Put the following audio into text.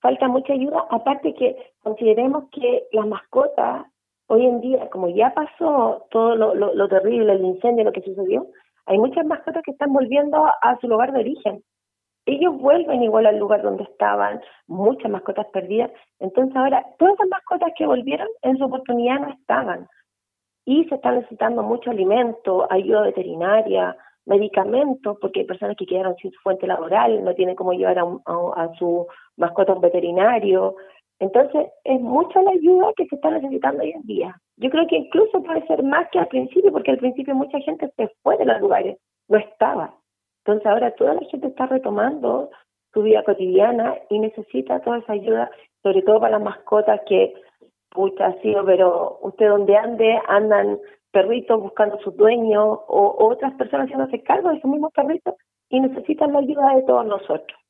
falta mucha ayuda, aparte que consideremos que las mascotas, hoy en día, como ya pasó todo lo terrible, el incendio, lo que sucedió, hay muchas mascotas que están volviendo a su lugar de origen. Ellos vuelven igual al lugar donde estaban, muchas mascotas perdidas. Entonces ahora, todas esas mascotas que volvieron en su oportunidad no estaban. Y se está necesitando mucho alimento, ayuda veterinaria, medicamentos, porque hay personas que quedaron sin su fuente laboral, no tienen cómo llevar a su mascota a un veterinario. Entonces, es mucha la ayuda que se está necesitando hoy en día. Yo creo que incluso puede ser más que al principio, porque al principio mucha gente se fue de los lugares, no estaba. Entonces, ahora toda la gente está retomando su vida cotidiana y necesita toda esa ayuda, sobre todo para las mascotas que pucha, sí, pero usted donde ande, andan perritos buscando sus dueños o otras personas haciéndose cargo de sus mismos perritos y necesitan la ayuda de todos nosotros.